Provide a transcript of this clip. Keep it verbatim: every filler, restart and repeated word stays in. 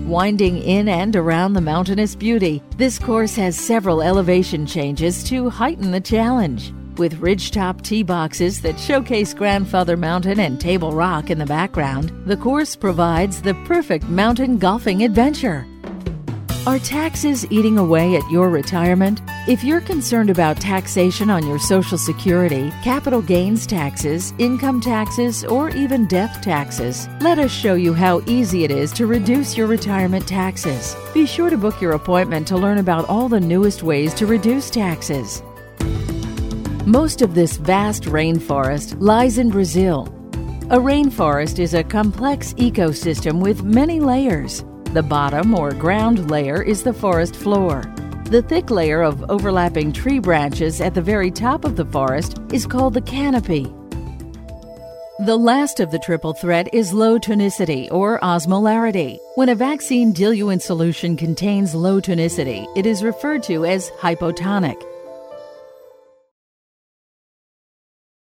Winding in and around the mountainous beauty, this course has several elevation changes to heighten the challenge. With ridgetop tee boxes that showcase Grandfather Mountain and Table Rock in the background, the course provides the perfect mountain golfing adventure. Are taxes eating away at your retirement? If you're concerned about taxation on your Social Security, capital gains taxes, income taxes, or even death taxes, let us show you how easy it is to reduce your retirement taxes. Be sure to book your appointment to learn about all the newest ways to reduce taxes. Most of this vast rainforest lies in Brazil. A rainforest is a complex ecosystem with many layers. The bottom or ground layer is the forest floor. The thick layer of overlapping tree branches at the very top of the forest is called the canopy. The last of the triple threat is low tonicity or osmolarity. When a vaccine diluent solution contains low tonicity, it is referred to as hypotonic.